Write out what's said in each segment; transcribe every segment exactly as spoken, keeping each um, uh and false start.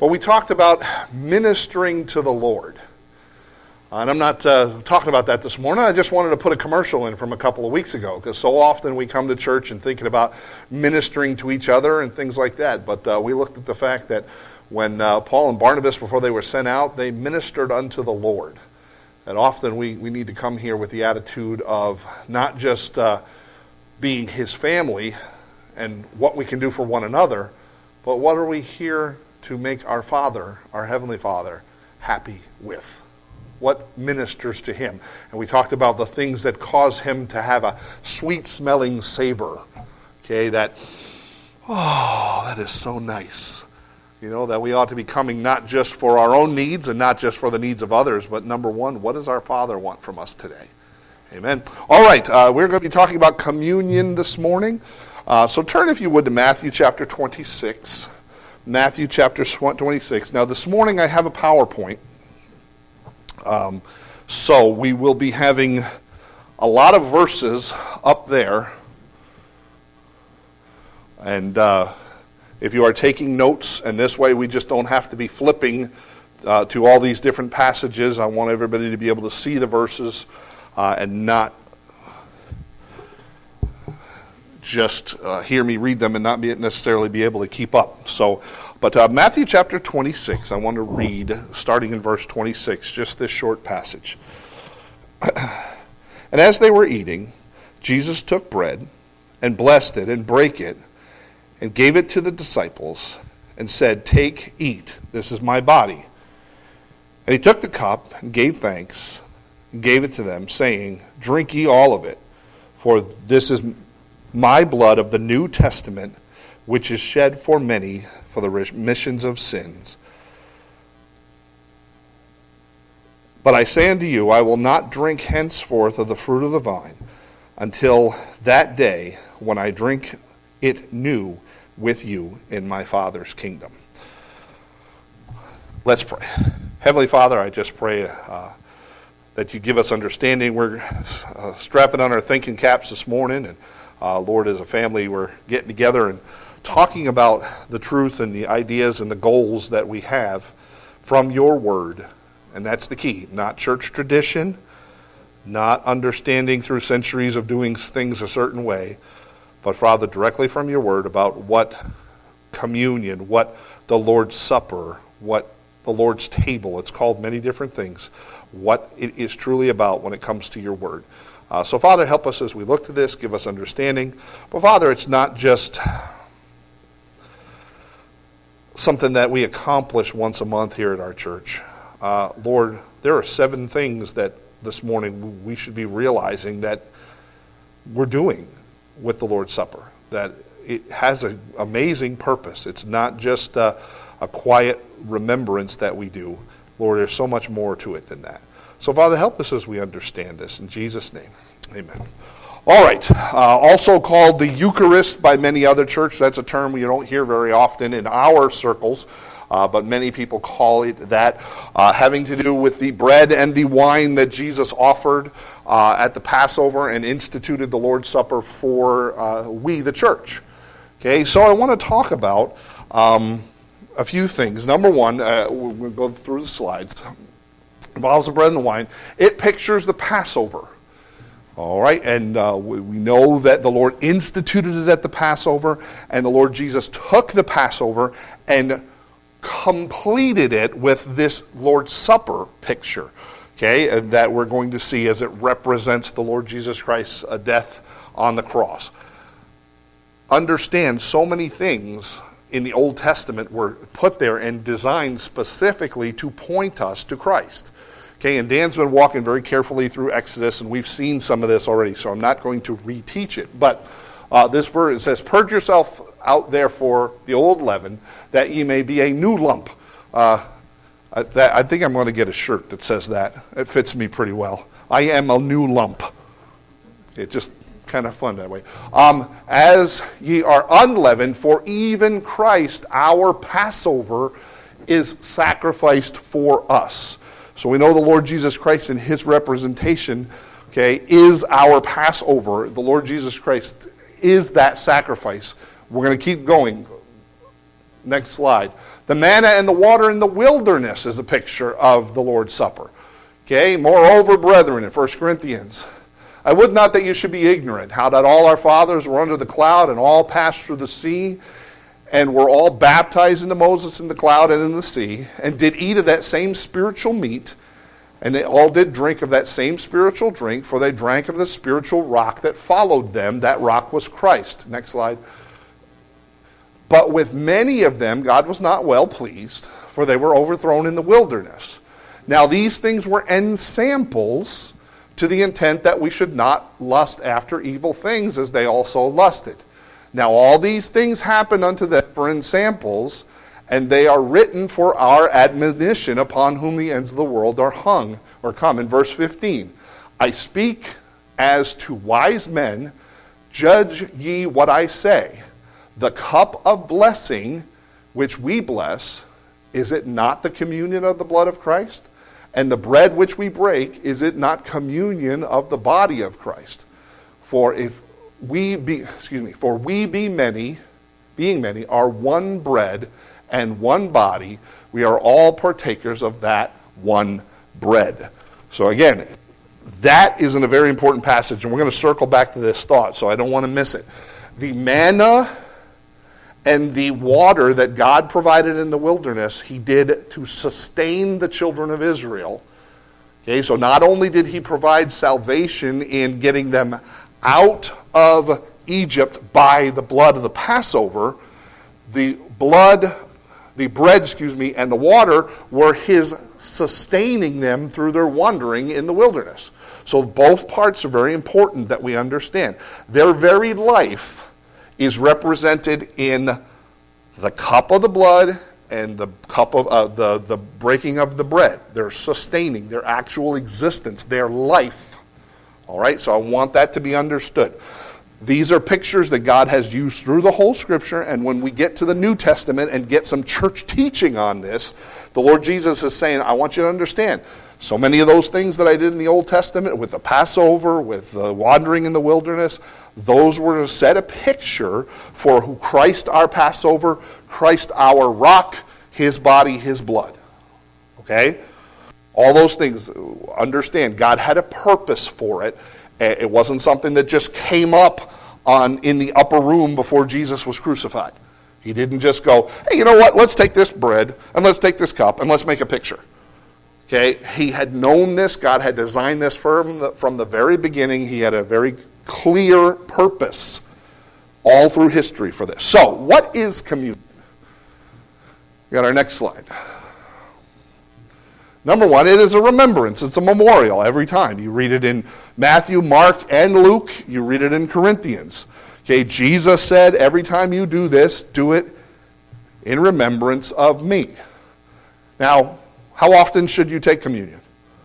Well, we talked about ministering to the Lord. And I'm not uh, talking about that this morning. I just wanted to put a commercial in from a couple of weeks ago, because so often we come to church and thinking about ministering to each other and things like that. But uh, we looked at the fact that when uh, Paul and Barnabas, before they were sent out, they ministered unto the Lord. And often we, we need to come here with the attitude of not just uh, being his family and what we can do for one another, but what are we here to make our Father, our Heavenly Father, happy with? What ministers to him? And we talked about the things that cause him to have a sweet-smelling savor. Okay, that, oh, that is so nice. You know, that we ought to be coming not just for our own needs and not just for the needs of others, but number one, what does our Father want from us today? Amen. All right, uh, we're going to be talking about communion this morning. Uh, so turn, if you would, to Matthew chapter twenty-six. Matthew chapter twenty-six. Now, this morning I have a PowerPoint. Um, so we will be having a lot of verses up there. And uh, if you are taking notes, and this way we just don't have to be flipping uh, to all these different passages, I want everybody to be able to see the verses uh, and not just uh, hear me read them and not be necessarily be able to keep up. So, but uh, Matthew chapter twenty-six, I want to read, starting in verse twenty-six, just this short passage. And as they were eating, Jesus took bread and blessed it and brake it and gave it to the disciples and said, "Take, eat, this is my body." And he took the cup and gave thanks and gave it to them, saying, "Drink ye all of it, for this is my blood of the New Testament, which is shed for many for the remissions of sins. But I say unto you, I will not drink henceforth of the fruit of the vine until that day when I drink it new with you in my Father's kingdom." Let's pray. Heavenly Father, I just pray uh, that you give us understanding. We're uh, strapping on our thinking caps this morning, and Uh, Lord, as a family, we're getting together and talking about the truth and the ideas and the goals that we have from your word. And that's the key. Not church tradition, not understanding through centuries of doing things a certain way, but, Father, directly from your word about what communion, what the Lord's Supper, what the Lord's table, it's called many different things, what it is truly about when it comes to your word. Uh, so, Father, help us as we look to this. Give us understanding. But, Father, it's not just something that we accomplish once a month here at our church. Uh, Lord, there are seven things that this morning we should be realizing that we're doing with the Lord's Supper, that it has an amazing purpose. It's not just a, a quiet remembrance that we do. Lord, there's so much more to it than that. So, Father, help us as we understand this. In Jesus' name, amen. All right. Uh, also called the Eucharist by many other churches. That's a term we don't hear very often in our circles, uh, but many people call it that, uh, having to do with the bread and the wine that Jesus offered uh, at the Passover and instituted the Lord's Supper for uh, we, the church. Okay, so I want to talk about um, a few things. Number one, uh, we'll go through the slides. Involves the bread and the wine. It pictures the Passover. All right, and uh, we, we know that the Lord instituted it at the Passover, and the Lord Jesus took the Passover and completed it with this Lord's Supper picture, okay, and that we're going to see as it represents the Lord Jesus Christ's uh, death on the cross. Understand, so many things in the Old Testament were put there and designed specifically to point us to Christ. Okay, and Dan's been walking very carefully through Exodus, and we've seen some of this already, so I'm not going to reteach it. But uh, this verse, it says, "Purge yourself out therefore the old leaven, that ye may be a new lump." Uh, I, that, I think I'm going to get a shirt that says that. It fits me pretty well. I am a new lump. It just kind of fun that way. Um, "as ye are unleavened, for even Christ, our Passover, is sacrificed for us." So we know the Lord Jesus Christ in his representation, okay, is our Passover. The Lord Jesus Christ is that sacrifice. We're going to keep going. Next slide. The manna and the water in the wilderness is a picture of the Lord's Supper. Okay, moreover, brethren, in First Corinthians, I would not that you should be ignorant, how that all our fathers were under the cloud and all passed through the sea, and were all baptized into Moses in the cloud and in the sea, and did eat of that same spiritual meat, and they all did drink of that same spiritual drink, for they drank of the spiritual rock that followed them. That rock was Christ. Next slide. But with many of them God was not well pleased, for they were overthrown in the wilderness. Now these things were ensamples, to the intent that we should not lust after evil things, as they also lusted. Now all these things happened unto them for ensamples, and they are written for our admonition, upon whom the ends of the world are hung, or come. In verse fifteen, I speak as to wise men, judge ye what I say. The cup of blessing which we bless, is it not the communion of the blood of Christ? And the bread which we break, is it not communion of the body of Christ? For if we be, excuse me, for we be many, being many, are one bread and one body. We are all partakers of that one bread. So again, that is in a very important passage, and we're going to circle back to this thought, so I don't want to miss it. The manna and the water that God provided in the wilderness, he did to sustain the children of Israel. Okay, so not only did he provide salvation in getting them out of Egypt by the blood of the Passover, the blood, the bread, excuse me, and the water were his sustaining them through their wandering in the wilderness. So both parts are very important that we understand. Their very life is represented in the cup of the blood and the cup of uh, the, the breaking of the bread. Their sustaining, their actual existence, their life. All right, so I want that to be understood. These are pictures that God has used through the whole Scripture, and when we get to the New Testament and get some church teaching on this, the Lord Jesus is saying, I want you to understand, so many of those things that I did in the Old Testament, with the Passover, with the wandering in the wilderness, those were to set a picture for who Christ our Passover, Christ our rock, his body, his blood. Okay? All those things, understand, God had a purpose for it. It wasn't something that just came up on in the upper room before Jesus was crucified. He didn't just go, hey, you know what, let's take this bread, and let's take this cup, and let's make a picture. Okay, he had known this. God had designed this from the, from the very beginning. He had a very clear purpose all through history for this. So, what is communion? We got our next slide. Number one, it is a remembrance. It's a memorial every time. You read it in Matthew, Mark, and Luke. You read it in Corinthians. Okay, Jesus said, every time you do this, do it in remembrance of me. Now, how often should you take communion?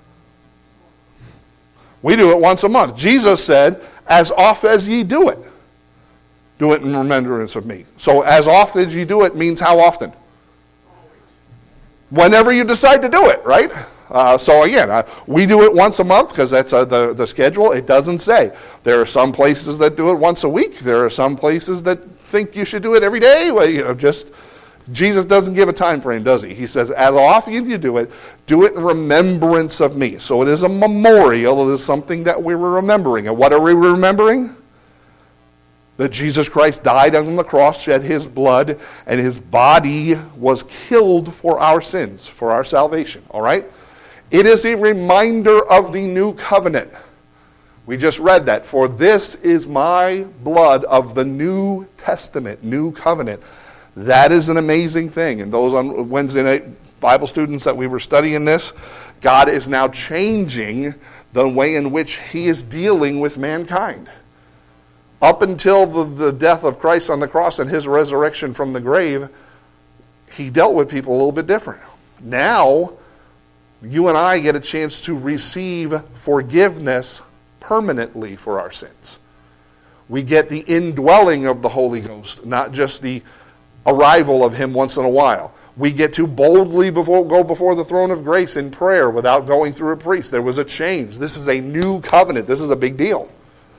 We do it once a month. Jesus said, as oft as ye do it, do it in remembrance of me. So as often as you do it means how often? Whenever you decide to do it, right? Uh, so again, uh, we do it once a month because that's uh, the, the schedule. It doesn't say. There are some places that do it once a week. There are some places that think you should do it every day. Well, you know, just Jesus doesn't give a time frame, does he? He says, as often as you do it, do it in remembrance of me. So it is a memorial. It is something that we were remembering. And what are we remembering? That Jesus Christ died on the cross, shed his blood, and his body was killed for our sins, for our salvation. All right? It is a reminder of the new covenant. We just read that. For this is my blood of the New Testament, new covenant. That is an amazing thing. And those on Wednesday night Bible students that we were studying this, God is now changing the way in which he is dealing with mankind. Up until the, the death of Christ on the cross and his resurrection from the grave, he dealt with people a little bit different. Now, you and I get a chance to receive forgiveness permanently for our sins. We get the indwelling of the Holy Ghost, not just the arrival of him once in a while. We get to boldly before, go before the throne of grace in prayer without going through a priest. There was a change. This is a new covenant. This is a big deal.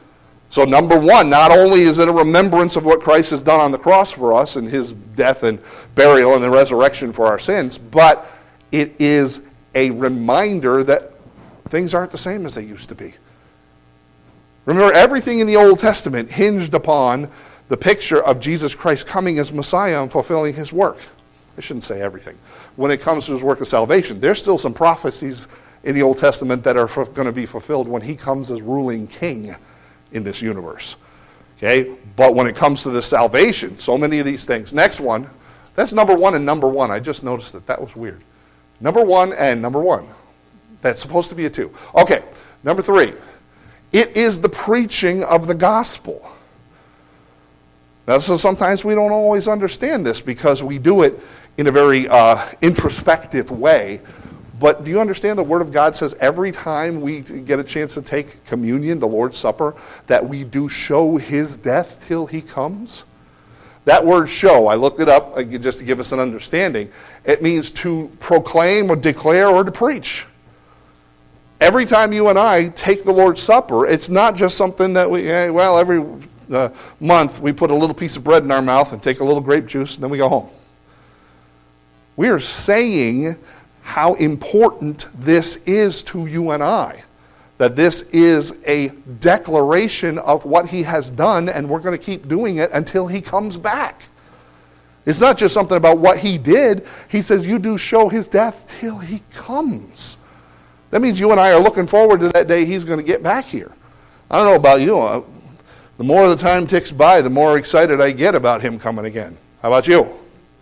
So number one, not only is it a remembrance of what Christ has done on the cross for us and his death and burial and the resurrection for our sins, but it is a reminder that things aren't the same as they used to be. Remember, everything in the Old Testament hinged upon the picture of Jesus Christ coming as Messiah and fulfilling his work. I shouldn't say everything. When it comes to his work of salvation, there's still some prophecies in the Old Testament that are going to be fulfilled when he comes as ruling king in this universe. Okay? But when it comes to the salvation, so many of these things. Next one, that's number one and number one. I just noticed that. That was weird. Number one and number one. That's supposed to be a two. Okay, number three. It is the preaching of the gospel. Now, so sometimes we don't always understand this because we do it in a very uh, introspective way. But do you understand the Word of God says every time we get a chance to take communion, the Lord's Supper, that we do show his death till he comes? That word show, I looked it up just to give us an understanding. It means to proclaim or declare or to preach. Every time you and I take the Lord's Supper, it's not just something that we, hey, well, every uh, month we put a little piece of bread in our mouth and take a little grape juice and then we go home. We are saying how important this is to you and I. That this is a declaration of what he has done, and we're going to keep doing it until he comes back. It's not just something about what he did. He says you do show his death till he comes. That means you and I are looking forward to that day he's going to get back here. I don't know about you. Uh, the more the time ticks by, the more excited I get about him coming again. How about you?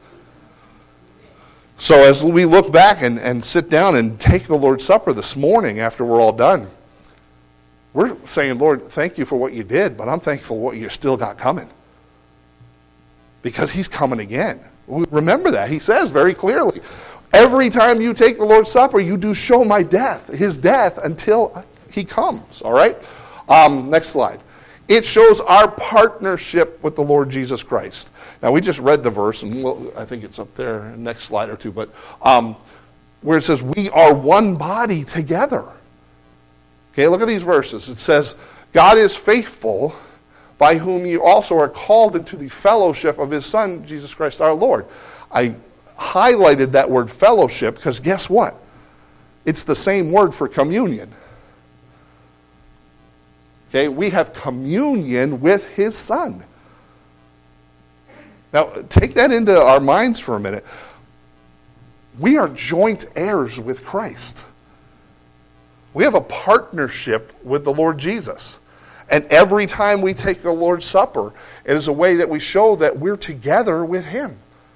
So as we look back and, and sit down and take the Lord's Supper this morning after we're all done, we're saying, Lord, thank you for what you did, but I'm thankful for what you still got coming. Because he's coming again. Remember that. He says very clearly, every time you take the Lord's Supper, you do show my death, his death, until he comes. All right? Um, next slide. It shows our partnership with the Lord Jesus Christ. Now, we just read the verse, and we'll, I think it's up there, next slide or two, but um, where it says, we are one body together. Okay, look at these verses. It says, God is faithful, by whom you also are called into the fellowship of his Son, Jesus Christ our Lord. I highlighted that word fellowship because guess what? It's the same word for communion. Okay, we have communion with his Son. Now, take that into our minds for a minute. We are joint heirs with Christ. We have a partnership with the Lord Jesus. And every time we take the Lord's Supper, it is a way that we show that we're together with him.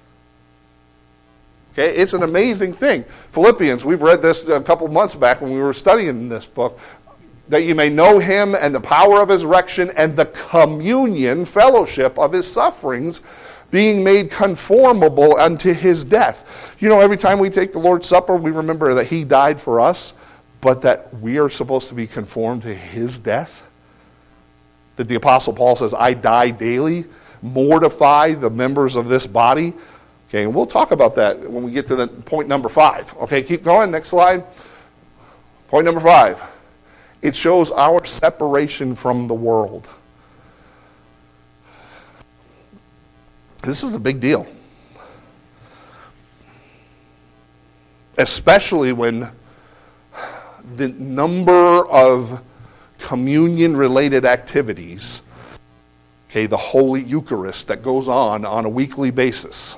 Okay, it's an amazing thing. Philippians, we've read this a couple months back when we were studying this book. That you may know him and the power of his resurrection and the communion, fellowship of his sufferings, being made conformable unto his death. You know, every time we take the Lord's Supper, we remember that he died for us, but that we are supposed to be conformed to his death. That the Apostle Paul says, I die daily, mortify the members of this body. Okay, and we'll talk about that when we get to the point number five. Okay, keep going, next slide. Point number five. It shows our separation from the world. This is a big deal. Especially when the number of communion-related activities, okay, the Holy Eucharist that goes on on a weekly basis.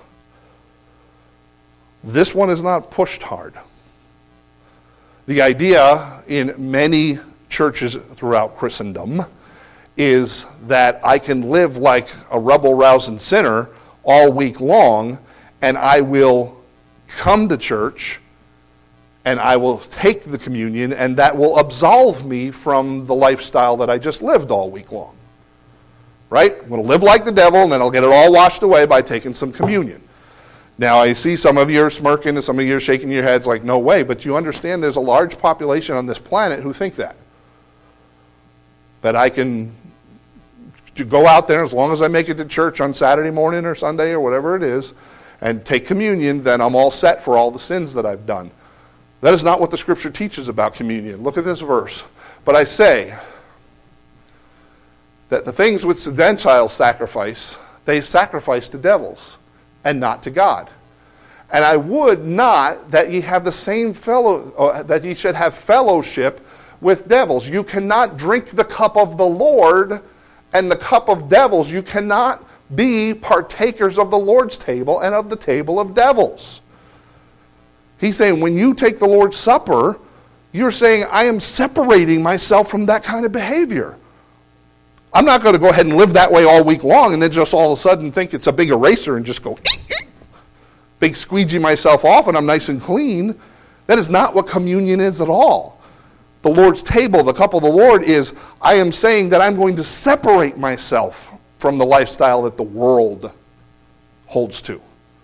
This one is not pushed hard. The idea in many churches throughout Christendom is that I can live like a rebel-rousing sinner all week long, and I will come to church, and I will take the communion, and that will absolve me from the lifestyle that I just lived all week long. Right? I'm going to live like the devil, and then I'll get it all washed away by taking some communion. Now, I see some of you are smirking, and some of you are shaking your heads like, no way, but you understand there's a large population on this planet who think that. That I can go out there, as long as I make it to church on Saturday morning or Sunday or whatever it is, and take communion, then I'm all set for all the sins that I've done. That is not what the Scripture teaches about communion. Look at this verse. But I say, that the things which the Gentiles sacrifice, they sacrifice to devils and not to God. And I would not that ye have the same fellow, uh, that ye should have fellowship with devils. You cannot drink the cup of the Lord and the cup of devils. You cannot be partakers of the Lord's table and of the table of devils. He's saying when you take the Lord's Supper, you're saying, I am separating myself from that kind of behavior. I'm not going to go ahead and live that way all week long and then just all of a sudden think it's a big eraser and just go, big squeegee myself off and I'm nice and clean. That is not what communion is at all. The Lord's table, the cup of the Lord, is I am saying that I'm going to separate myself from the lifestyle that the world holds to.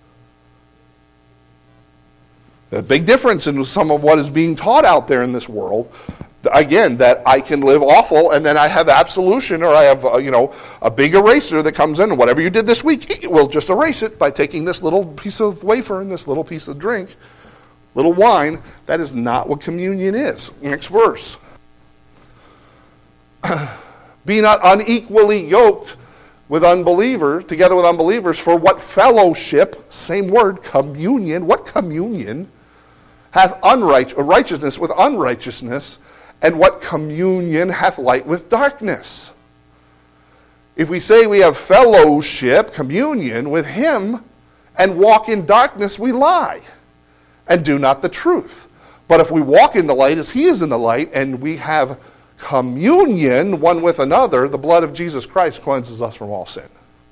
A big difference in some of what is being taught out there in this world. Again, that I can live awful and then I have absolution, or I have uh, you know a big eraser that comes in and whatever you did this week, we'll just erase it by taking this little piece of wafer and this little piece of drink, little wine. That is not what communion is. Next verse. Be not unequally yoked with unbelievers, together with unbelievers, for what fellowship, same word, communion, what communion, hath unright- righteousness with unrighteousness, and what communion hath light with darkness? If we say we have fellowship, communion with him, and walk in darkness, we lie, and do not the truth. But if we walk in the light as he is in the light, and we have communion one with another, the blood of Jesus Christ cleanses us from all sin.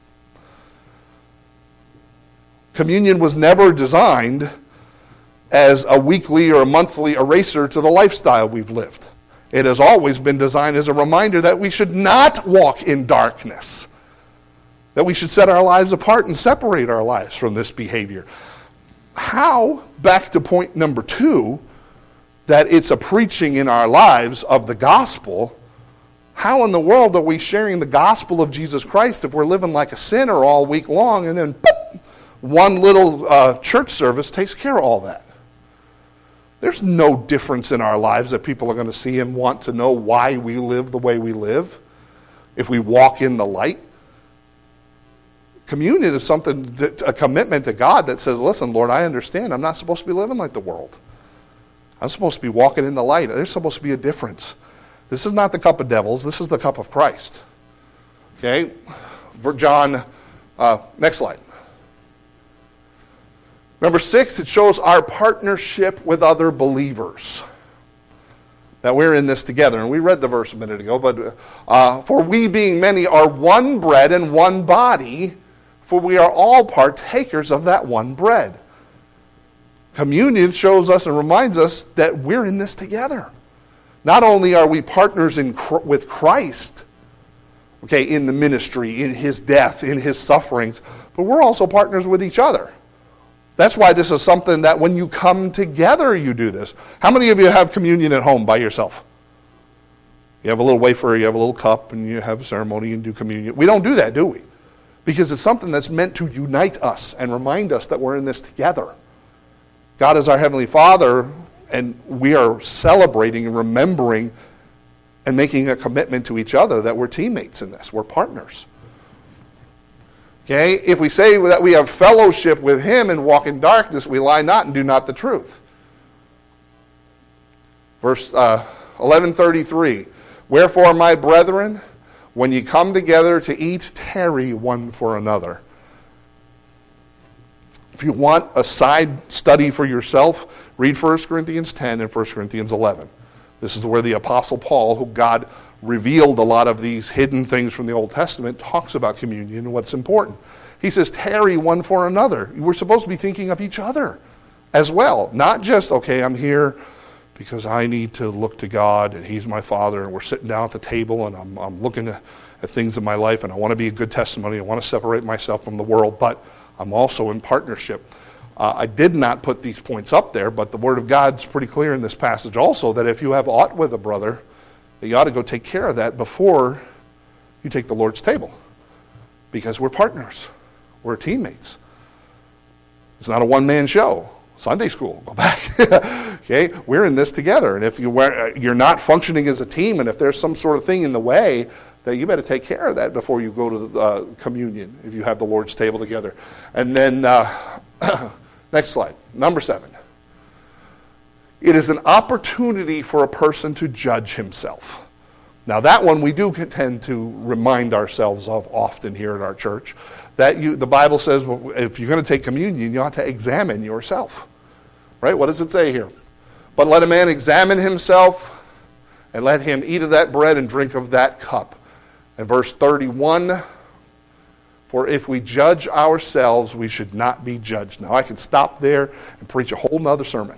Communion was never designed as a weekly or a monthly eraser to the lifestyle we've lived. It has always been designed as a reminder that we should not walk in darkness, that we should set our lives apart and separate our lives from this behavior. How, back to point number two, that it's a preaching in our lives of the gospel, how in the world are we sharing the gospel of Jesus Christ if we're living like a sinner all week long and then boop, one little uh, church service takes care of all that? There's no difference in our lives that people are going to see and want to know why we live the way we live if we walk in the light. Communion is something, a commitment to God that says, listen, Lord, I understand. I'm not supposed to be living like the world. I'm supposed to be walking in the light. There's supposed to be a difference. This is not the cup of devils. This is the cup of Christ. Okay? For John, uh, next slide. Number six, it shows our partnership with other believers. That we're in this together. And we read the verse a minute ago. But uh, for we being many are one bread and one body, for we are all partakers of that one bread. Communion shows us and reminds us that we're in this together. Not only are we partners in with Christ, okay, in the ministry, in his death, in his sufferings, but we're also partners with each other. That's why this is something that when you come together, you do this. How many of you have communion at home by yourself? You have a little wafer, you have a little cup, and you have a ceremony and do communion. We don't do that, do we? Because it's something that's meant to unite us and remind us that we're in this together. God is our Heavenly Father, and we are celebrating and remembering and making a commitment to each other that we're teammates in this. We're partners. Okay? If we say that we have fellowship with him and walk in darkness, we lie not and do not the truth. Verse uh, eleven thirty-three. Wherefore, my brethren, when ye come together to eat, tarry one for another. If you want a side study for yourself, read First Corinthians ten and First Corinthians eleven. This is where the Apostle Paul, who God revealed a lot of these hidden things from the Old Testament, talks about communion and what's important. He says, tarry one for another. We're supposed to be thinking of each other as well. Not just, okay, I'm here because I need to look to God and he's my Father and we're sitting down at the table and I'm, I'm looking at, at things in my life and I want to be a good testimony. I want to separate myself from the world, but I'm also in partnership. Uh, I did not put these points up there, but the Word of God's pretty clear in this passage also that if you have aught with a brother, that you ought to go take care of that before you take the Lord's table. Because we're partners. We're teammates. It's not a one-man show. Sunday school, go back. Okay, we're in this together. And if you were, you're not functioning as a team, and if there's some sort of thing in the way that you better take care of that before you go to the uh, communion, if you have the Lord's table together. And then, uh, next slide, number seven. It is an opportunity for a person to judge himself. Now that one we do tend to remind ourselves of often here at our church. That you, the Bible says, well, if you're going to take communion, you ought to examine yourself. Right? What does it say here? But let a man examine himself, and let him eat of that bread and drink of that cup. And verse thirty-one, for if we judge ourselves, we should not be judged. Now I can stop there and preach a whole nother sermon.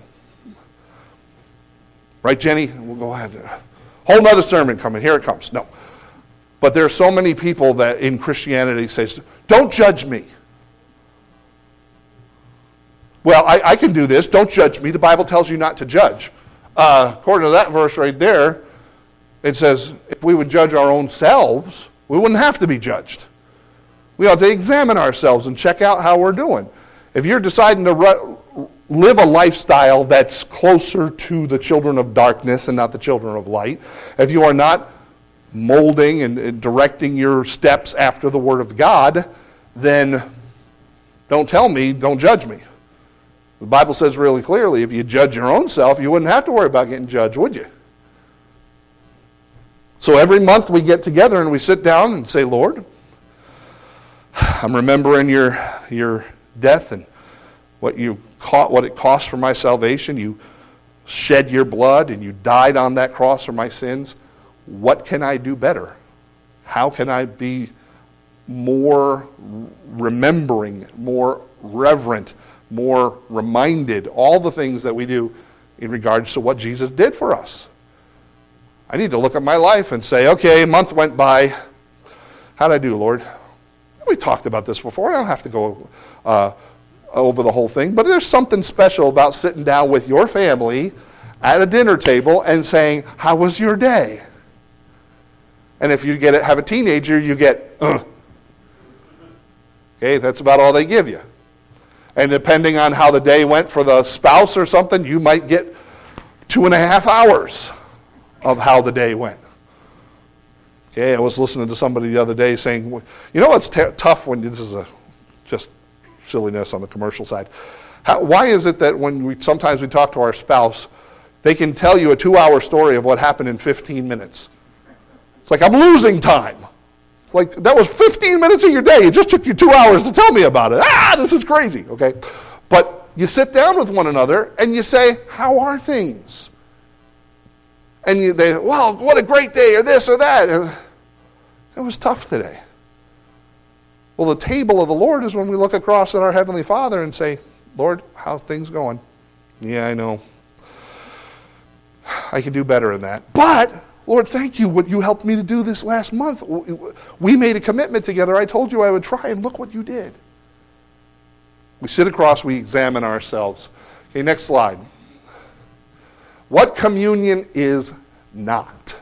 Right, Jenny? We'll go ahead. Whole nother sermon coming. Here it comes. No. But there are so many people that in Christianity say, don't judge me. Well, I, I can do this. Don't judge me. The Bible tells you not to judge. Uh, according to that verse right there, it says if we would judge our own selves, we wouldn't have to be judged. We ought to examine ourselves and check out how we're doing. If you're deciding to ru- live a lifestyle that's closer to the children of darkness and not the children of light, if you are not molding and, and directing your steps after the Word of God, then don't tell me, don't judge me. The Bible says really clearly, if you judge your own self, you wouldn't have to worry about getting judged, would you? So every month we get together and we sit down and say, Lord, I'm remembering your your death and what you caught, what it cost for my salvation. You shed your blood and you died on that cross for my sins. What can I do better? How can I be more remembering, more reverent, more reminded, all the things that we do in regards to what Jesus did for us? I need to look at my life and say, okay, a month went by. How'd I do, Lord? We talked about this before. I don't have to go uh, over the whole thing, but there's something special about sitting down with your family at a dinner table and saying, how was your day? And if you get it, have a teenager, you get, Ugh. Okay, that's about all they give you. And depending on how the day went for the spouse or something, you might get two and a half hours of how the day went. Okay, I was listening to somebody the other day saying, you know what's t- tough when, this is a just silliness on the commercial side. How, why is it that when we sometimes we talk to our spouse, they can tell you a two-hour story of what happened in fifteen minutes? It's like, I'm losing time. It's like, that was fifteen minutes of your day. It just took you two hours to tell me about it. Ah, this is crazy, okay? But you sit down with one another and you say, how are things? And you, they, well, what a great day, or this or that. And it was tough today. Well, the table of the Lord is when we look across at our Heavenly Father and say, Lord, how's things going? Yeah, I know. I can do better than that. But, Lord, thank you. What you helped me to do this last month. We made a commitment together. I told you I would try, and look what you did. We sit across, we examine ourselves. Okay, next slide. What communion is not.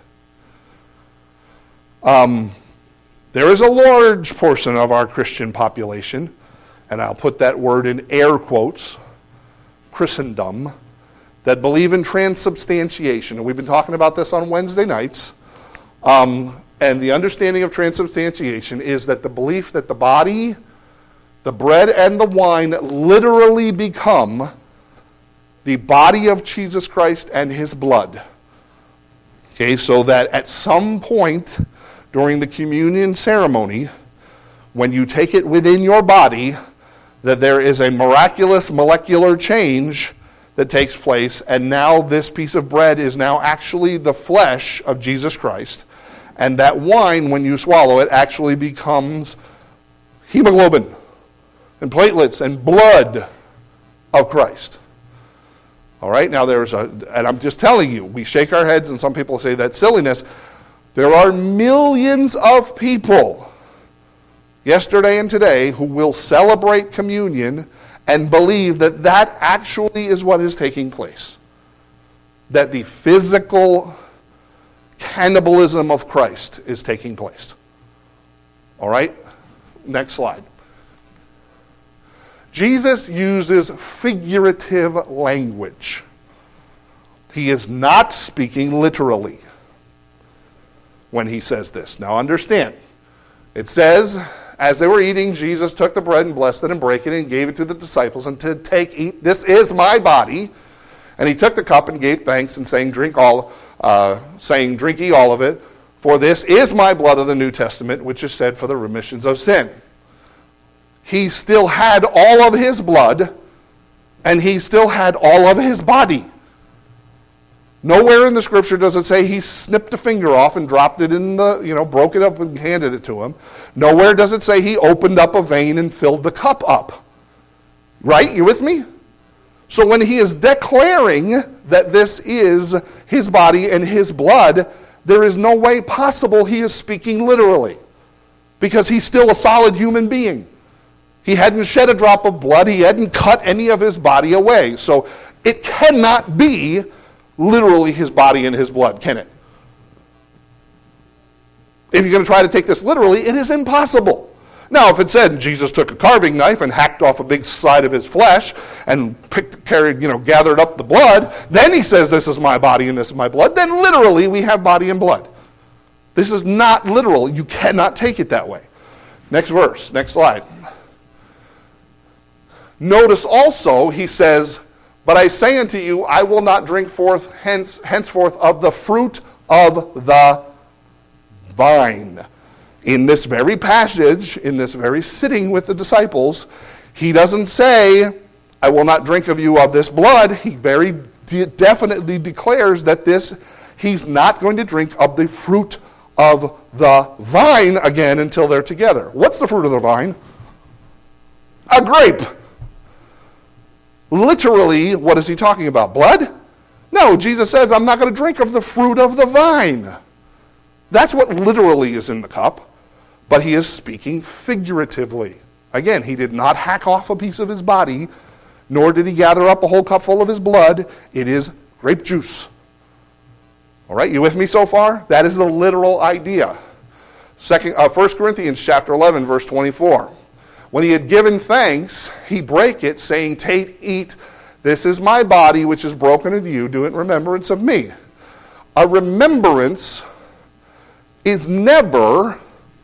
Um, there is a large portion of our Christian population, and I'll put that word in air quotes, Christendom, that believe in transubstantiation. And we've been talking about this on Wednesday nights. Um, and the understanding of transubstantiation is that the belief that the body, the bread, and the wine literally become the body of Jesus Christ and his blood. Okay, so that at some point during the communion ceremony, when you take it within your body, that there is a miraculous molecular change that takes place, and now this piece of bread is now actually the flesh of Jesus Christ, and that wine, when you swallow it, actually becomes hemoglobin and platelets and blood of Christ. All right, now there's a, and I'm just telling you, we shake our heads and some people say that's silliness. There are millions of people, yesterday and today, who will celebrate communion and believe that that actually is what is taking place. That the physical cannibalism of Christ is taking place. All right, next slide. Jesus uses figurative language. He is not speaking literally. when he says this. Now understand, it says, as they were eating, Jesus took the bread and blessed it and brake it and gave it to the disciples and to take, eat, this is my body. And he took the cup and gave thanks and saying, drink all, uh, saying, drink ye all of it, for this is my blood of the New Testament, which is shed for the remissions of sin. He still had all of his blood, and he still had all of his body. Nowhere in the scripture does it say he snipped a finger off and dropped it in the, you know, broke it up and handed it to him. Nowhere does it say he opened up a vein and filled the cup up. Right? You with me? So when he is declaring that this is his body and his blood, there is no way possible he is speaking literally, because he's still a solid human being. He hadn't shed a drop of blood. He hadn't cut any of his body away. So it cannot be literally his body and his blood, can it? If you're going to try to take this literally, it is impossible. Now, if it said Jesus took a carving knife and hacked off a big side of his flesh and picked, carried, you know, gathered up the blood, then he says this is my body and this is my blood, then literally we have body and blood. This is not literal. You cannot take it that way. Next verse, next slide. Notice also, he says, but I say unto you, I will not drink forth hence, henceforth of the fruit of the vine. In this very passage, in this very sitting with the disciples, he doesn't say, I will not drink of you of this blood. He very de- definitely declares that this, he's not going to drink of the fruit of the vine again until they're together. What's the fruit of the vine? A grape. Literally, what is he talking about? Blood? No, Jesus says, I'm not going to drink of the fruit of the vine. That's what literally is in the cup, but he is speaking figuratively. Again, he did not hack off a piece of his body, nor did he gather up a whole cup full of his blood. It is grape juice. All right, you with me so far? That is the literal idea. Second, uh, First Corinthians chapter eleven, verse twenty-four. When he had given thanks, he brake it, saying, take, eat, this is my body, which is broken of you. Do it in remembrance of me. A remembrance is never,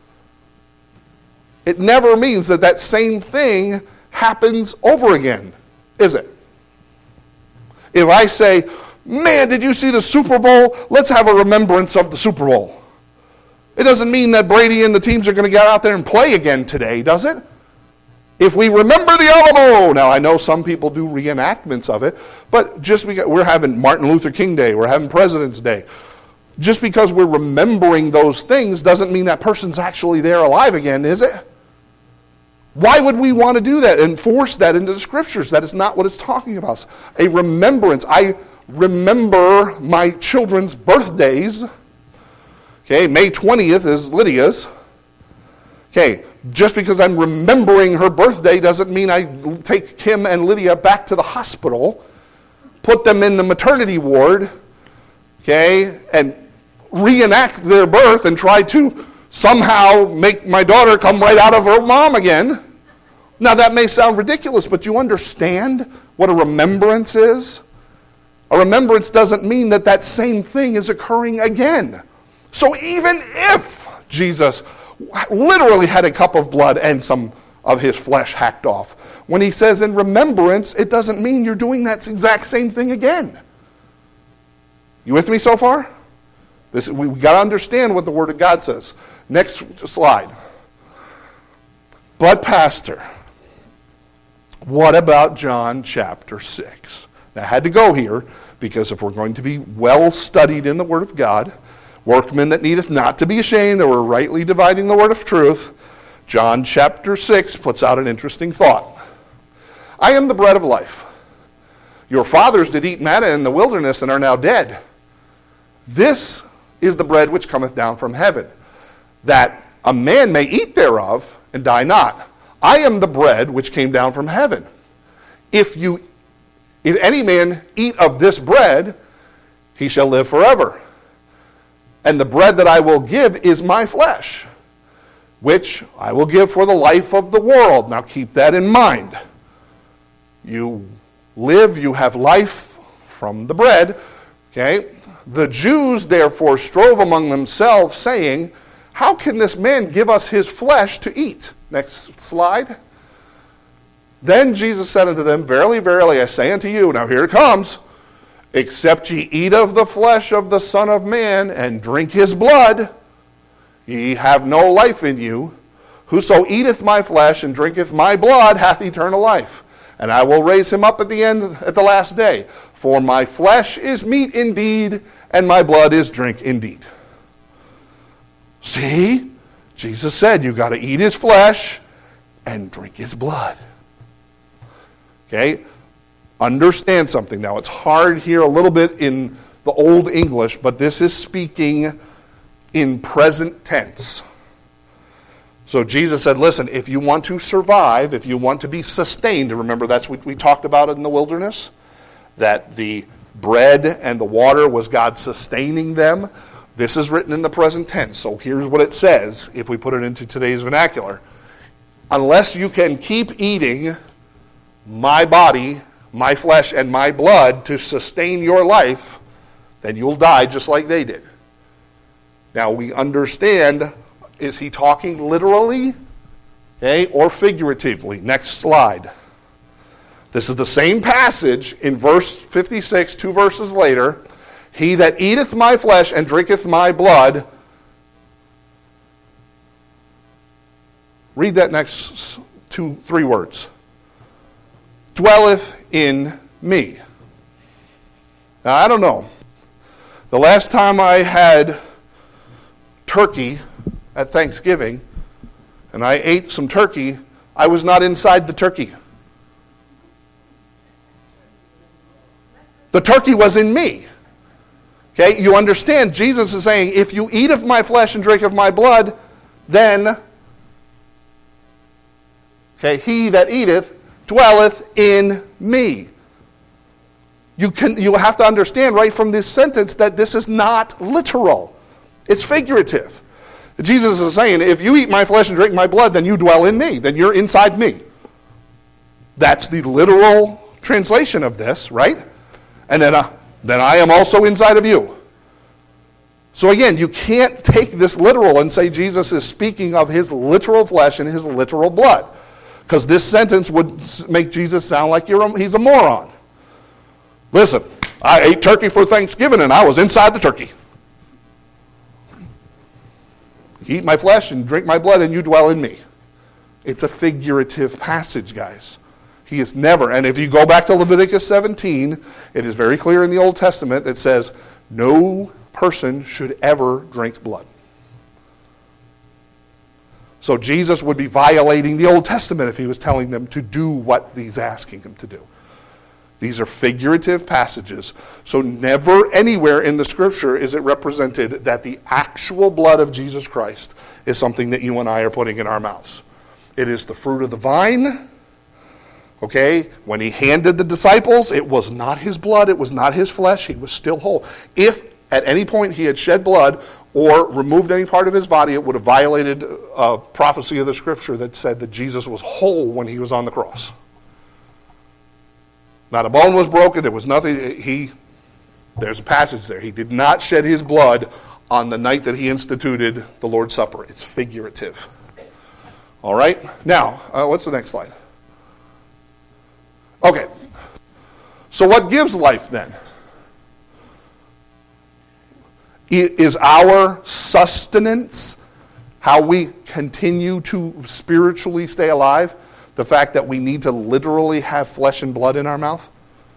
it never means that that same thing happens over again, is it? If I say, man, did you see the Super Bowl? Let's have a remembrance of the Super Bowl. It doesn't mean that Brady and the teams are going to get out there and play again today, does it? If we remember the Alamo, now I know some people do reenactments of it, but just because we're having Martin Luther King Day, we're having President's Day, just because we're remembering those things doesn't mean that person's actually there alive again, is it? Why would we want to do that and force that into the scriptures? That is not what it's talking about. A remembrance. I remember my children's birthdays. Okay, May twentieth is Lydia's. Okay, just because I'm remembering her birthday doesn't mean I take Kim and Lydia back to the hospital, put them in the maternity ward, okay, and reenact their birth and try to somehow make my daughter come right out of her mom again. Now that may sound ridiculous, but you understand what a remembrance is? A remembrance doesn't mean that that same thing is occurring again. So even if Jesus literally had a cup of blood and some of his flesh hacked off, when he says in remembrance, it doesn't mean you're doing that exact same thing again. You with me so far? This, we got to understand what the Word of God says. Next slide. But Pastor, what about John chapter six? Now I had to go here because if we're going to be well studied in the Word of God, workmen that needeth not to be ashamed, that we're rightly dividing the word of truth, John chapter six puts out an interesting thought. I am the bread of life. Your fathers did eat manna in the wilderness and are now dead. This is the bread which cometh down from heaven, that a man may eat thereof and die not. I am the bread which came down from heaven. If you, if any man eat of this bread, he shall live forever. And the bread that I will give is my flesh, which I will give for the life of the world. Now keep that in mind. You live, you have life from the bread. Okay? The Jews therefore strove among themselves, saying, how can this man give us his flesh to eat? Next slide. Then Jesus said unto them, verily, verily, I say unto you, now here it comes, except ye eat of the flesh of the Son of Man, and drink his blood, ye have no life in you. Whoso eateth my flesh and drinketh my blood hath eternal life, and I will raise him up at the end, at the last day. For my flesh is meat indeed, and my blood is drink indeed. See? Jesus said you got to eat his flesh and drink his blood. Okay? Understand something. Now, it's hard here a little bit in the Old English, but this is speaking in present tense. So Jesus said, listen, if you want to survive, if you want to be sustained, remember that's what we talked about in the wilderness, that the bread and the water was God sustaining them. This is written in the present tense. So here's what it says, if we put it into today's vernacular. Unless you can keep eating my body, my flesh, and my blood to sustain your life, then you'll die just like they did. Now we understand, is he talking literally, okay, or figuratively? Next slide. This is the same passage in verse fifty-six, two verses later. He that eateth my flesh and drinketh my blood. Read that next two, three words. Dwelleth in me. Now, I don't know. The last time I had turkey at Thanksgiving, and I ate some turkey, I was not inside the turkey. The turkey was in me. Okay, you understand, Jesus is saying, if you eat of my flesh and drink of my blood, then, okay, he that eateth dwelleth in me. You can you have to understand right from this sentence that this is not literal. It's figurative. Jesus is saying, if you eat my flesh and drink my blood, then you dwell in me. Then you're inside me. That's the literal translation of this, right? And then, uh, then I am also inside of you. So again, you can't take this literal and say Jesus is speaking of his literal flesh and his literal blood. Because this sentence would make Jesus sound like you're a, he's a moron. Listen, I ate turkey for Thanksgiving and I was inside the turkey. Eat my flesh and drink my blood and you dwell in me. It's a figurative passage, guys. He is never, and if you go back to Leviticus seventeen, it is very clear in the Old Testament that says no person should ever drink blood. So Jesus would be violating the Old Testament if he was telling them to do what he's asking them to do. These are figurative passages. So never anywhere in the Scripture is it represented that the actual blood of Jesus Christ is something that you and I are putting in our mouths. It is the fruit of the vine. Okay? When he handed the disciples, it was not his blood, it was not his flesh, he was still whole. If at any point he had shed blood or removed any part of his body, it would have violated a prophecy of the Scripture that said that Jesus was whole when he was on the cross. Not a bone was broken. There was nothing. He, there's a passage there. He did not shed his blood on the night that he instituted the Lord's Supper. It's figurative. All right? Now, uh, what's the next slide? Okay. So what gives life then? Is our sustenance, how we continue to spiritually stay alive, the fact that we need to literally have flesh and blood in our mouth?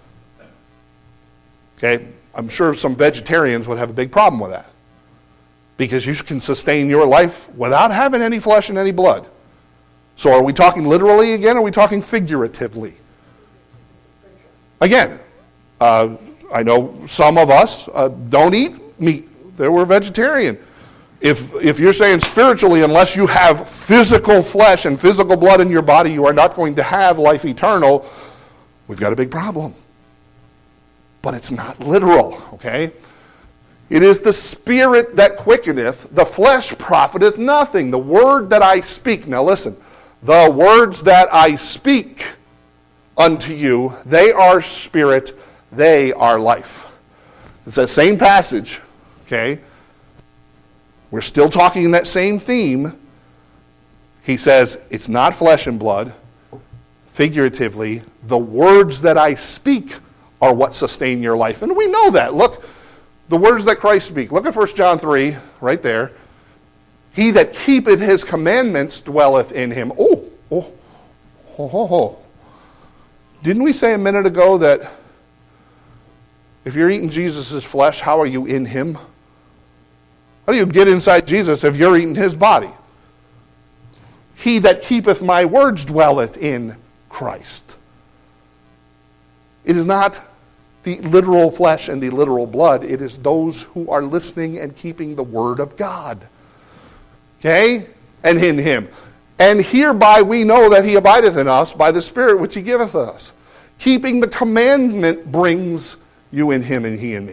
Okay, I'm sure some vegetarians would have a big problem with that. Because you can sustain your life without having any flesh and any blood. So are we talking literally again, or are we talking figuratively? Again, uh, I know some of us uh, don't eat meat. They were vegetarian. If if you're saying spiritually, unless you have physical flesh and physical blood in your body, you are not going to have life eternal, we've got a big problem. But it's not literal, okay? It is the Spirit that quickeneth, the flesh profiteth nothing. The word that I speak, now listen, the words that I speak unto you, they are spirit, they are life. It's that same passage, okay? We're still talking in that same theme. He says, it's not flesh and blood. Figuratively, the words that I speak are what sustain your life. And we know that. Look, the words that Christ speak. Look at First John three, right there. He that keepeth his commandments dwelleth in him. Oh, oh, oh, oh, oh. Didn't we say a minute ago that if you're eating Jesus' flesh, how are you in him? How do you get inside Jesus if you're eating his body? He that keepeth my words dwelleth in Christ. It is not the literal flesh and the literal blood. It is those who are listening and keeping the word of God. Okay? And in him. And hereby we know that he abideth in us by the Spirit which he giveth us. Keeping the commandment brings you in him and he in me.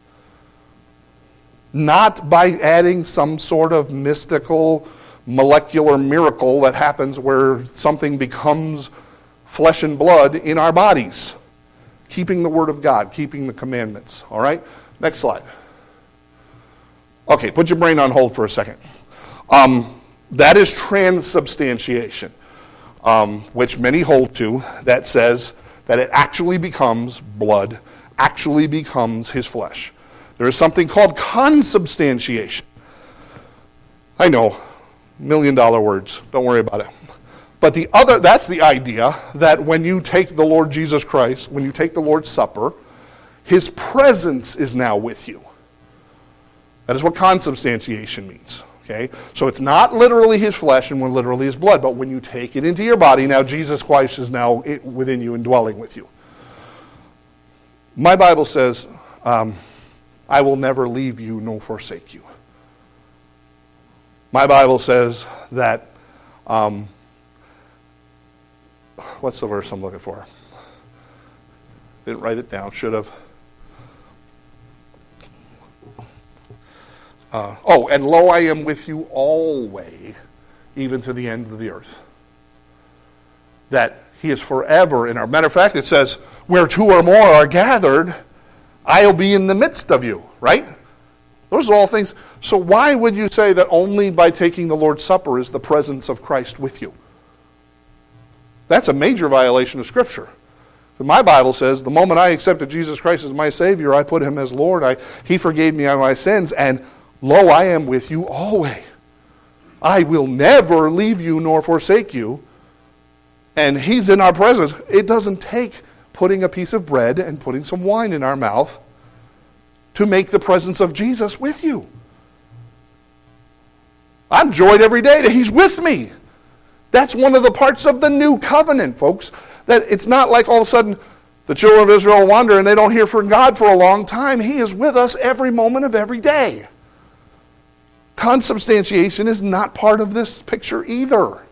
Not by adding some sort of mystical, molecular miracle that happens where something becomes flesh and blood in our bodies. Keeping the word of God, keeping the commandments. All right? Next slide. Okay, put your brain on hold for a second. Um, that is transubstantiation, um, which many hold to, that says that it actually becomes blood, actually becomes his flesh. There is something called consubstantiation. I know, million dollar words. Don't worry about it. But the other, that's the idea that when you take the Lord Jesus Christ, when you take the Lord's Supper, his presence is now with you. That is what consubstantiation means. Okay? So it's not literally his flesh and when literally his blood, but when you take it into your body, now Jesus Christ is now within you and dwelling with you. My Bible says, um, I will never leave you nor forsake you. My Bible says that, um, what's the verse I'm looking for? Didn't write it down, should have. Uh, oh, and lo, I am with you always, even to the end of the earth. That he is forever in our. Matter of fact, it says, where two or more are gathered, I'll be in the midst of you, right? Those are all things. So why would you say that only by taking the Lord's Supper is the presence of Christ with you? That's a major violation of Scripture. My Bible says, the moment I accepted Jesus Christ as my Savior, I put him as Lord. I, he forgave me of my sins, and lo, I am with you always. I will never leave you nor forsake you. And he's in our presence. It doesn't take putting a piece of bread and putting some wine in our mouth to make the presence of Jesus with you. I'm joyed every day that he's with me. That's one of the parts of the new covenant, folks. That it's not like all of a sudden the children of Israel wander and they don't hear from God for a long time. He is with us every moment of every day. Consubstantiation is not part of this picture either.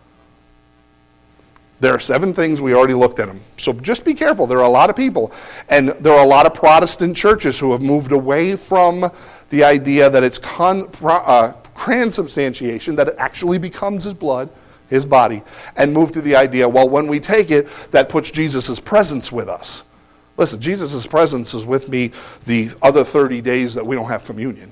There are seven things, we already looked at them. So just be careful. There are a lot of people. And there are a lot of Protestant churches who have moved away from the idea that it's con, uh, transubstantiation, that it actually becomes his blood, his body, and moved to the idea, well, when we take it, that puts Jesus' presence with us. Listen, Jesus' presence is with me the other thirty days that we don't have communion.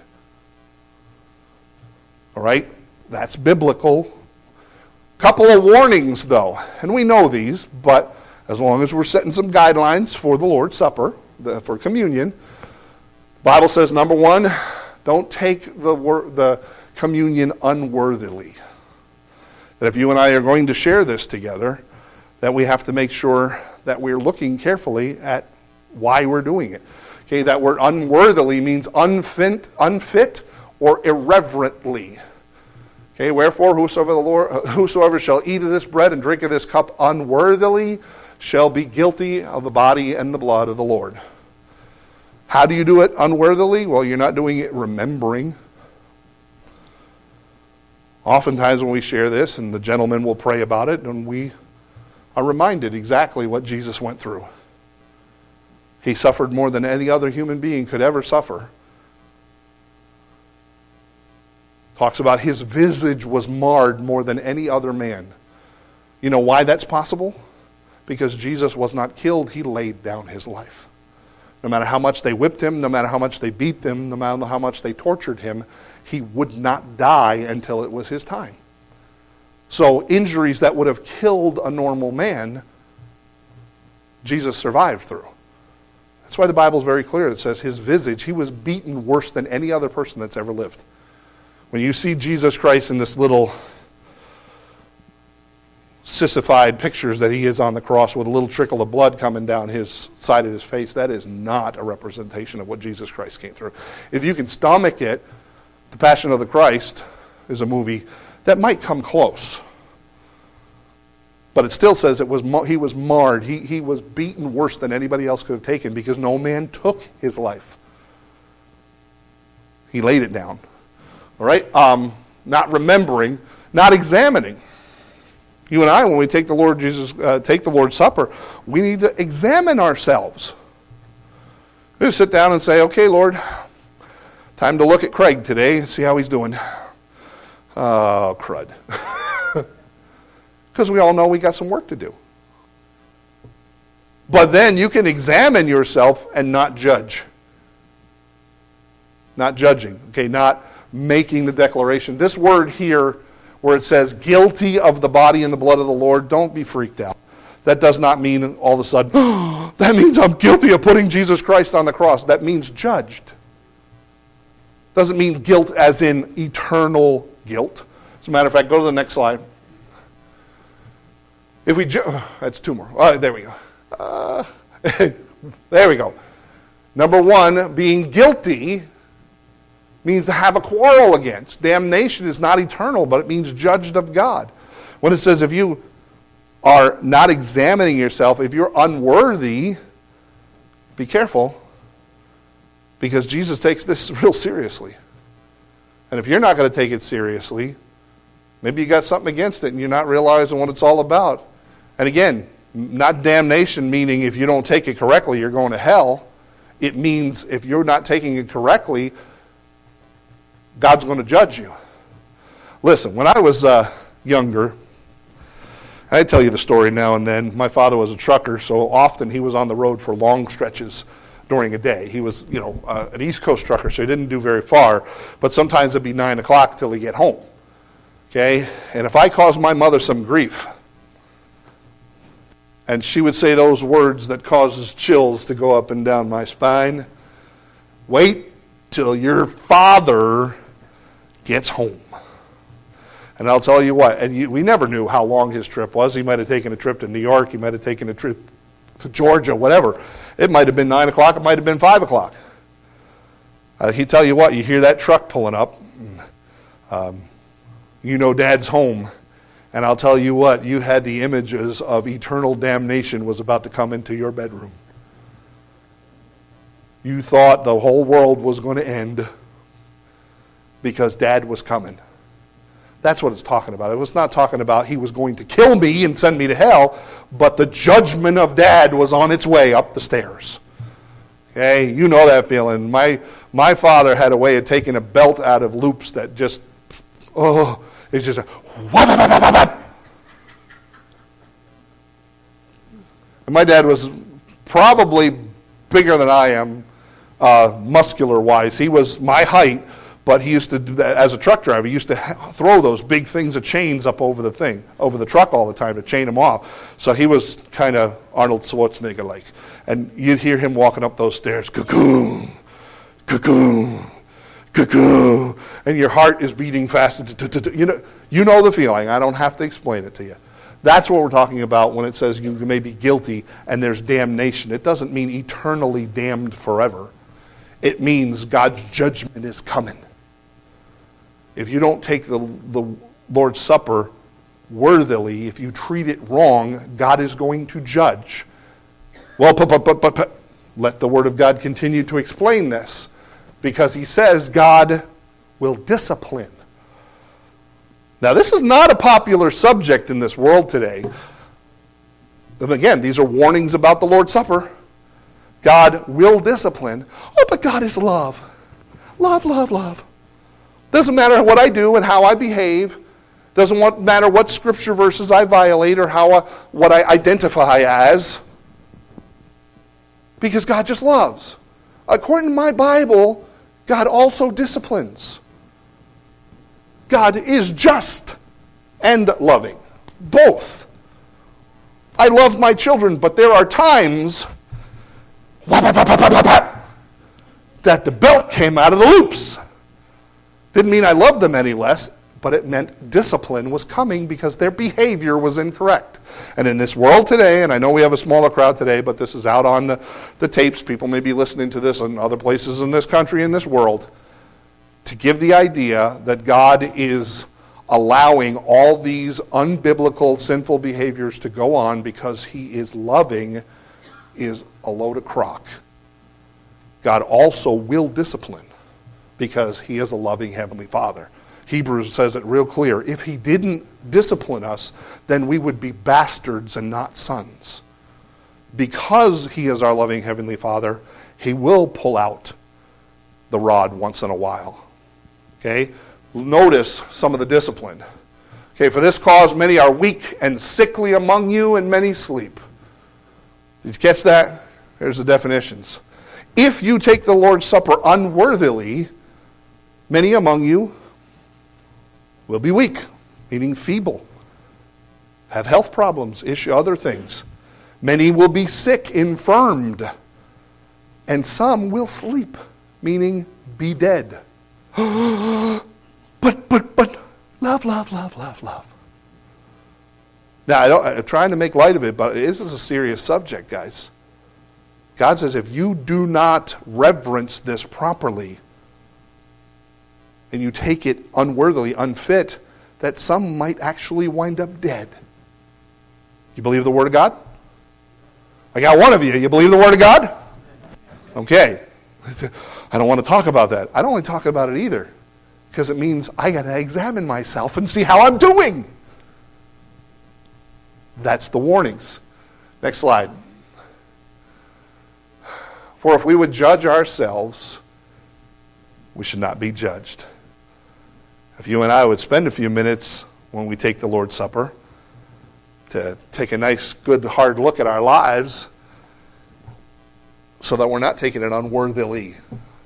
All right? That's biblical. Couple of warnings, though, and we know these, but as long as we're setting some guidelines for the Lord's Supper, the, for communion, the Bible says, number one, don't take the, the communion unworthily. That if you and I are going to share this together, that we have to make sure that we're looking carefully at why we're doing it. Okay, that word unworthily means unfit, unfit or irreverently. Okay, wherefore whosoever, the Lord, whosoever shall eat of this bread and drink of this cup unworthily shall be guilty of the body and the blood of the Lord. How do you do it unworthily? Well, you're not doing it remembering. Oftentimes when we share this, and the gentleman will pray about it, and we are reminded exactly what Jesus went through. He suffered more than any other human being could ever suffer. Talks about his visage was marred more than any other man. You know why that's possible? Because Jesus was not killed, he laid down his life. no matter how much they whipped him, no matter how much they beat him, no matter how much they tortured him, he would not die until it was his time. So injuries that would have killed a normal man, Jesus survived through. That's why the Bible is very clear. It says his visage, he was beaten worse than any other person that's ever lived. When you see Jesus Christ in this little sissified pictures that he is on the cross with a little trickle of blood coming down his side of his face, that is not a representation of what Jesus Christ came through. If you can stomach it, The Passion of the Christ is a movie that might come close. But it still says it was he was marred. He, he was beaten worse than anybody else could have taken because no man took his life. He laid it down. All right? Um, not remembering, not examining. You and I, when we take the Lord Jesus, uh, take the Lord's Supper, we need to examine ourselves. We just sit down and say, okay, Lord, time to look at Craig today and see how he's doing. Oh, crud. Because we all know we got some work to do. But then you can examine yourself and not judge. Not judging. Okay, not making the declaration. This word here, where it says guilty of the body and the blood of the Lord, don't be freaked out. That does not mean all of a sudden, oh, that means I'm guilty of putting Jesus Christ on the cross. That means judged. Doesn't mean guilt as in eternal guilt. As a matter of fact, go to the next slide. If we, ju- oh, that's two more. Oh, there we go. Uh, there we go. Number one, being guilty means to have a quarrel against. Damnation is not eternal, but it means judged of God. When it says if you are not examining yourself, if you're unworthy, be careful, because Jesus takes this real seriously. And if you're not going to take it seriously, maybe you got something against it and you're not realizing what it's all about. And again, not damnation meaning if you don't take it correctly, you're going to hell. It means if you're not taking it correctly, God's going to judge you. Listen, when I was uh, younger, I tell you the story now and then. My father was a trucker, so often he was on the road for long stretches during a day. He was, you know, uh, an East Coast trucker, so he didn't do very far. But sometimes it'd be nine o'clock till he get home. Okay? And if I caused my mother some grief, and she would say those words that causes chills to go up and down my spine, wait till your father gets home. And I'll tell you what, and you, we never knew how long his trip was. He might have taken a trip to New York, he might have taken a trip to Georgia, whatever. It might have been nine o'clock, it might have been five o'clock. Uh, he'd tell you what, you hear that truck pulling up, um, you know Dad's home. And I'll tell you what, you had the images of eternal damnation was about to come into your bedroom. You thought the whole world was going to end because Dad was coming. That's what it's talking about. It was not talking about he was going to kill me and send me to hell, but the judgment of Dad was on its way up the stairs. Okay, you know that feeling. My my father had a way of taking a belt out of loops that just, oh, it's just a whap, whap, whap, whap. And my dad was probably bigger than I am, uh, muscular-wise. He was my height, but he used to do that as a truck driver. He used to ha- throw those big things of chains up over the thing, over the truck all the time to chain them off. So he was kind of Arnold Schwarzenegger-like. And you'd hear him walking up those stairs, cuckoo, cuckoo, cuckoo, and your heart is beating fast. You know, you know the feeling. I don't have to explain it to you. That's what we're talking about when it says you may be guilty and there's damnation. It doesn't mean eternally damned forever. It means God's judgment is coming. If you don't take the, the Lord's Supper worthily, if you treat it wrong, God is going to judge. Well, but, but, but, but, let the Word of God continue to explain this, because he says God will discipline. Now, this is not a popular subject in this world today. And again, these are warnings about the Lord's Supper. God will discipline. Oh, but God is love. Love, love, love. Doesn't matter what I do and how I behave. Doesn't want, matter what scripture verses I violate or how I, what I identify as. because God just loves. According to my Bible, God also disciplines. God is just and loving. Both. I love my children, but there are times that the belt came out of the loops. Didn't mean I loved them any less, but it meant discipline was coming because their behavior was incorrect. And in this world today, and I know we have a smaller crowd today, but this is out on the, the tapes. People may be listening to this in other places in this country, in this world, to give the idea that God is allowing all these unbiblical, sinful behaviors to go on because he is loving is a load of crock. God also will discipline because he is a loving Heavenly Father. Hebrews says it real clear. If he didn't discipline us, then we would be bastards and not sons. Because he is our loving Heavenly Father, he will pull out the rod once in a while. Okay? Notice some of the discipline. Okay, for this cause many are weak and sickly among you, and many sleep. Did you catch that? Here's the definitions. If you take the Lord's Supper unworthily, many among you will be weak, meaning feeble, have health problems, issue other things. Many will be sick, infirmed, and some will sleep, meaning be dead. But, but, but, love, love, love, love, love. Now, I don't, I'm trying to make light of it, but this is a serious subject, guys. God says if you do not reverence this properly, and you take it unworthily, unfit, that some might actually wind up dead. You believe the Word of God? I got one of you. You believe the Word of God? Okay. I don't want to talk about that. I don't want to talk about it either, because it means I got to examine myself and see how I'm doing. That's the warnings. Next slide. For if we would judge ourselves, we should not be judged. If you and I would spend a few minutes when we take the Lord's Supper to take a nice, good, hard look at our lives so that we're not taking it unworthily.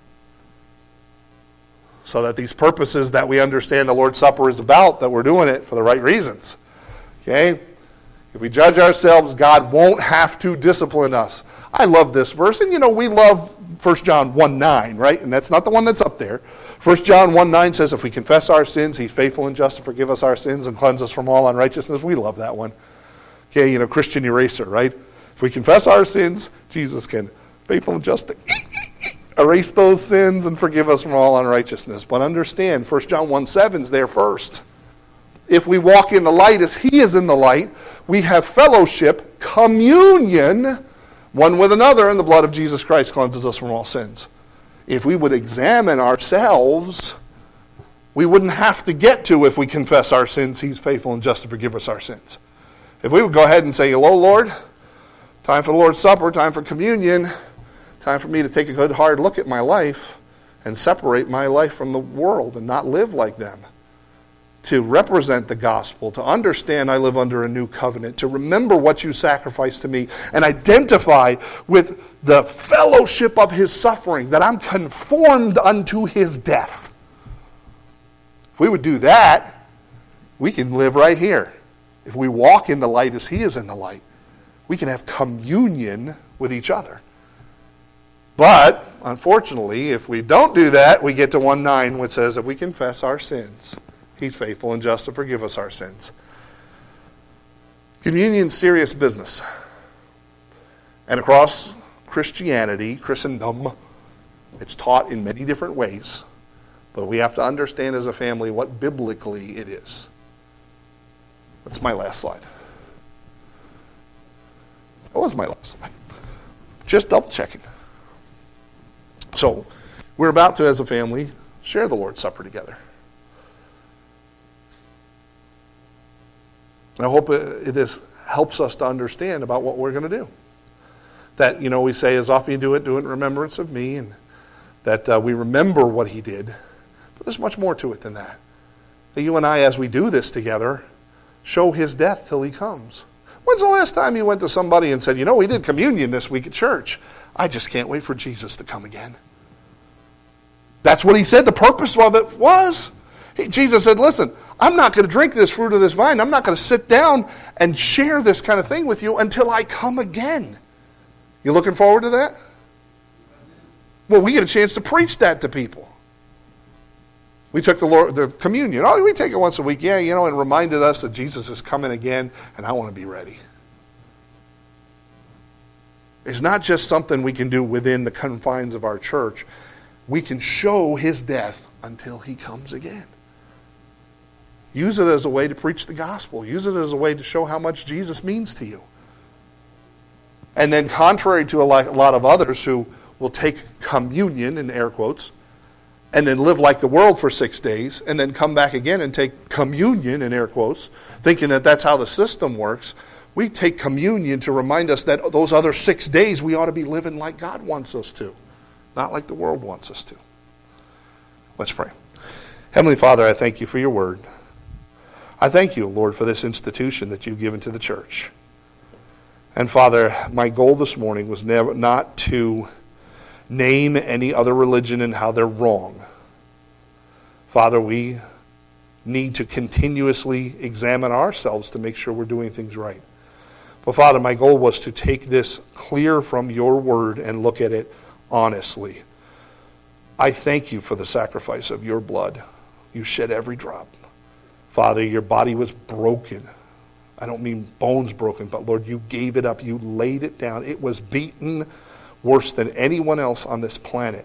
So that these purposes that we understand the Lord's Supper is about, that we're doing it for the right reasons. Okay? If we judge ourselves, God won't have to discipline us. I love this verse, and you know, we love First John one nine, right? And that's not the one that's up there. First John one nine says, if we confess our sins, he's faithful and just to forgive us our sins and cleanse us from all unrighteousness. We love that one. Okay, you know, Christian eraser, right? If we confess our sins, Jesus can, faithful and just to erase those sins and forgive us from all unrighteousness. But understand, First John one seven is there first. If we walk in the light as he is in the light, we have fellowship, communion, one with another, and the blood of Jesus Christ cleanses us from all sins. If we would examine ourselves, we wouldn't have to get to if we confess our sins, he's faithful and just to forgive us our sins. If we would go ahead and say, hello, Lord, time for the Lord's Supper, time for communion, time for me to take a good hard look at my life and separate my life from the world and not live like them. To represent the gospel, to understand I live under a new covenant, to remember what you sacrificed to me, and identify with the fellowship of his suffering, that I'm conformed unto his death. If we would do that, we can live right here. If we walk in the light as he is in the light, we can have communion with each other. But, unfortunately, if we don't do that, we get to one nine, which says, if we confess our sins, he's faithful and just to forgive us our sins. Communion's serious business. And across Christianity, Christendom, it's taught in many different ways. But we have to understand as a family what biblically it is. That's my last slide. That was my last slide. Just double checking. So, we're about to, as a family, share the Lord's Supper together. And I hope it is, helps us to understand about what we're going to do. That, you know, we say, as often you do it, do it in remembrance of me, and that uh, we remember what he did. But there's much more to it than that. That you and I, as we do this together, show his death till he comes. When's the last time you went to somebody and said, you know, we did communion this week at church. I just can't wait for Jesus to come again. That's what he said the purpose of it was. He, Jesus said, listen, I'm not going to drink this fruit of this vine. I'm not going to sit down and share this kind of thing with you until I come again. You looking forward to that? Well, we get a chance to preach that to people. We took the Lord, the communion. Oh, we take it once a week. Yeah, you know, and reminded us that Jesus is coming again, and I want to be ready. It's not just something we can do within the confines of our church. We can show his death until he comes again. Use it as a way to preach the gospel. Use it as a way to show how much Jesus means to you. And then contrary to a lot of others who will take communion, in air quotes, and then live like the world for six days, and then come back again and take communion, in air quotes, thinking that that's how the system works, we take communion to remind us that those other six days we ought to be living like God wants us to, not like the world wants us to. Let's pray. Heavenly Father, I thank you for your word. I thank you, Lord, for this institution that you've given to the church. And Father, my goal this morning was never not to name any other religion and how they're wrong. Father, we need to continuously examine ourselves to make sure we're doing things right. But Father, my goal was to take this clear from your word and look at it honestly. I thank you for the sacrifice of your blood. You shed every drop. Father, your body was broken. I don't mean bones broken, but Lord, you gave it up. You laid it down. It was beaten worse than anyone else on this planet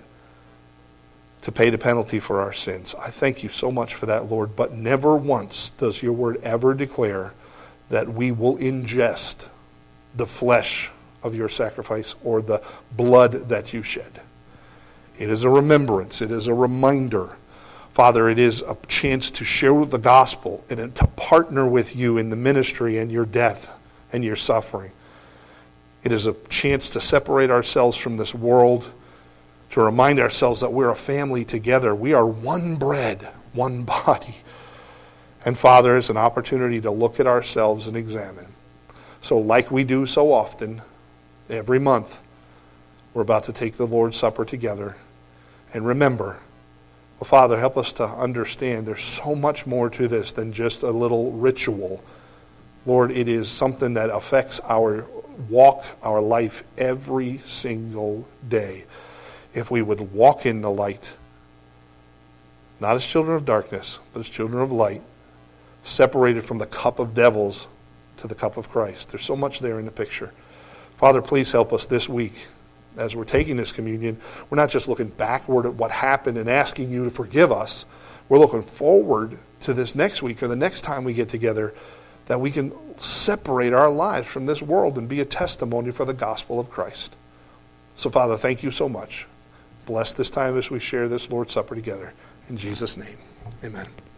to pay the penalty for our sins. I thank you so much for that, Lord, but never once does your word ever declare that we will ingest the flesh of your sacrifice or the blood that you shed. It is a remembrance. It is a reminder. Father, it is a chance to share the gospel and to partner with you in the ministry and your death and your suffering. It is a chance to separate ourselves from this world, to remind ourselves that we're a family together. We are one bread, one body. And Father, it's an opportunity to look at ourselves and examine. So like we do so often, every month, we're about to take the Lord's Supper together. And remember, well, Father, help us to understand there's so much more to this than just a little ritual. Lord, it is something that affects our walk, our life every single day. If we would walk in the light, not as children of darkness, but as children of light, separated from the cup of devils to the cup of Christ. There's so much there in the picture. Father, please help us this week as we're taking this communion. We're not just looking backward at what happened and asking you to forgive us. We're looking forward to this next week or the next time we get together, that we can separate our lives from this world and be a testimony for the gospel of Christ. So, Father, thank you so much. Bless this time as we share this Lord's Supper together. In Jesus' name, amen.